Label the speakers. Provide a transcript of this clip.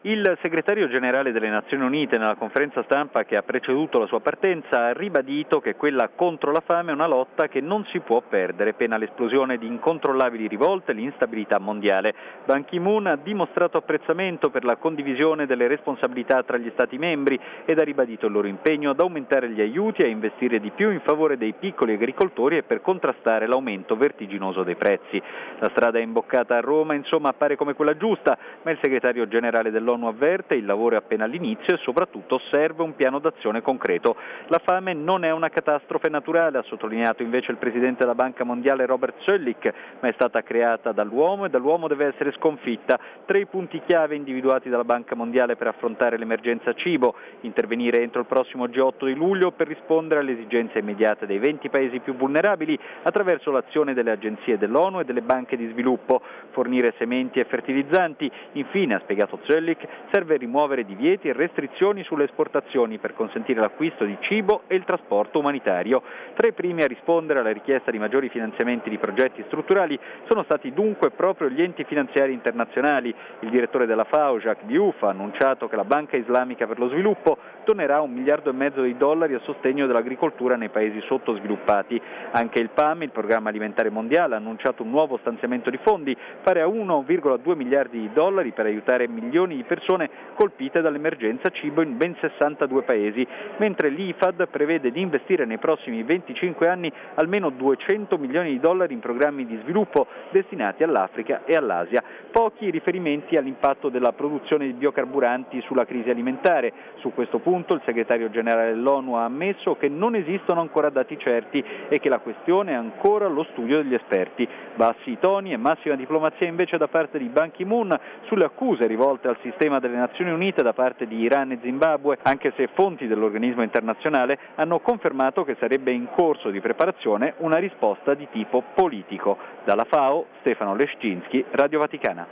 Speaker 1: Il segretario generale delle Nazioni Unite nella conferenza stampa che ha preceduto la sua partenza ha ribadito che quella contro la fame è una lotta che non si può perdere, pena l'esplosione di incontrollabili rivolte e l'instabilità mondiale. Ban Ki-moon ha dimostrato apprezzamento per la condivisione delle responsabilità tra gli Stati membri ed ha ribadito il loro impegno ad aumentare gli aiuti e a investire di più in favore dei piccoli agricoltori e per contrastare l'aumento vertiginoso dei prezzi. La strada imboccata a Roma, insomma, appare come quella giusta, ma il segretario generale dell'ONU avverte il lavoro è appena all'inizio e soprattutto serve un piano d'azione concreto. La fame non è una catastrofe naturale, ha sottolineato invece il presidente della Banca Mondiale Robert Zoellick, ma è stata creata dall'uomo e dall'uomo deve essere sconfitta. 3 punti chiave individuati dalla Banca Mondiale per affrontare l'emergenza cibo: intervenire entro il prossimo G8 di luglio per rispondere alle esigenze immediate dei 20 paesi più vulnerabili attraverso l'azione delle agenzie dell'ONU e delle banche di sviluppo, fornire sementi e fertilizzanti. Infine, ha spiegato Zoellick, serve rimuovere divieti e restrizioni sulle esportazioni per consentire l'acquisto di cibo e il trasporto umanitario. Tra i primi a rispondere alla richiesta di maggiori finanziamenti di progetti strutturali sono stati dunque proprio gli enti finanziari internazionali. Il direttore della FAO, Jacques Diouf, ha annunciato che la Banca Islamica per lo Sviluppo donerà $1,5 miliardi a sostegno dell'agricoltura nei paesi sottosviluppati. Anche il PAM, il Programma Alimentare Mondiale, ha annunciato un nuovo stanziamento di fondi pari a $1,2 miliardi per aiutare milioni di persone colpite dall'emergenza cibo in ben 62 paesi, mentre l'IFAD prevede di investire nei prossimi 25 anni almeno $200 milioni in programmi di sviluppo destinati all'Africa e all'Asia. Pochi riferimenti all'impatto della produzione di biocarburanti sulla crisi alimentare. Su questo punto il segretario generale dell'ONU ha ammesso che non esistono ancora dati certi e che la questione è ancora allo studio degli esperti. Bassi toni e massima diplomazia invece da parte di Ban Ki-moon sulle accuse rivolte al sistema delle Nazioni Unite da parte di Iran e Zimbabwe, anche se fonti dell'organismo internazionale hanno confermato che sarebbe in corso di preparazione una risposta di tipo politico. Dalla FAO, Stefano Leszczynski, Radio Vaticana.